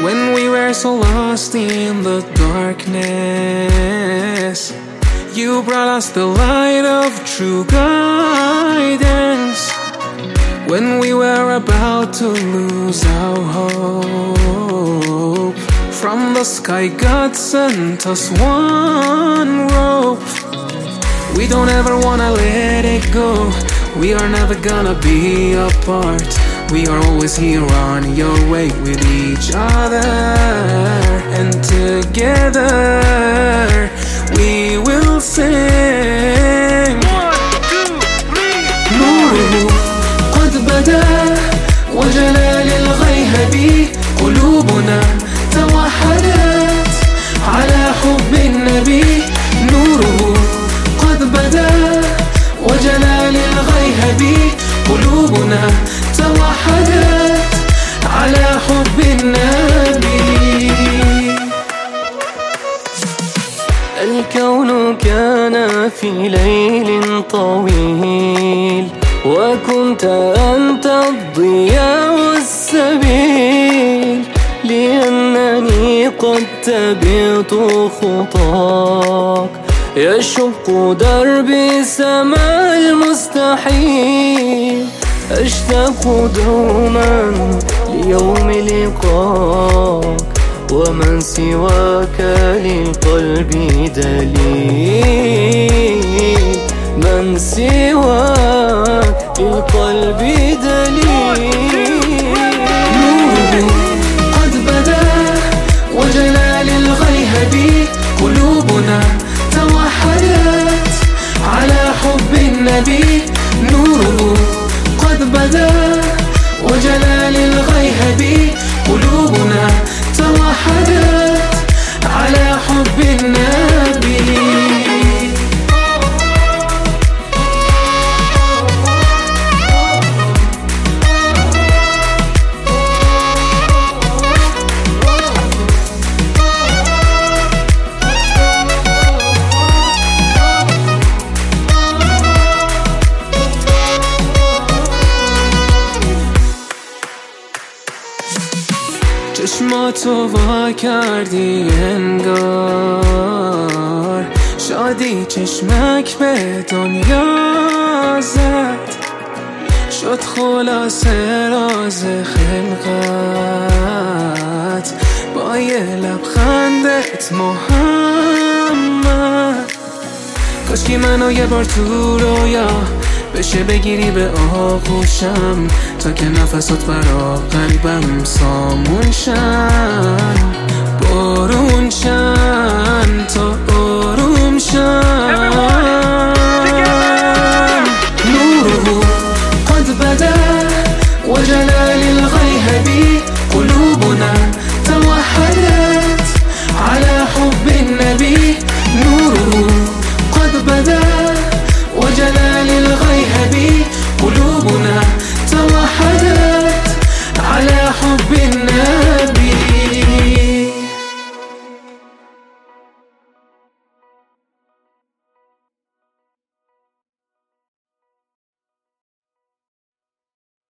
When we were so lost in the darkness, you brought us the light of true guidance. When we were about to lose our hope, from the sky God sent us one rope. We don't ever wanna let it go. We are never gonna be apart. We are always here on your way with each other, and together we will sing. 1, 2, 3. نوره قد بدا وجلال الغيهب قلوبنا توحدت على حب النبي. نوره قد بدا وجلال الغيهب قلوبنا توحدت على حب النبي. الكون كان في ليل طويل، وكنت أنت الضياء والسبيل، لأنني قد تبعت خطاك يشق دربي سماء المستحيل. أشتاق دوما ليوم لقاك، ومن سواك للقلب دليل. من سواك للقلب دليل. نوره قد بدا وجلال الغيهب قلوبنا توحدت على حب النبي. نوره قد بدا وجلال الغيهب قلوبنا توحدت على حب النبي. چشماتو وا کردی انگار، شادی چشمک به دنیا زد. شد خلاصه راز خلقت با یه لبخندت محمد. کاشکی منو یه بار تو رویا بشه بگیری به آغوشم، تا که نفسات برا قلبم سامون شن، بارون شن تا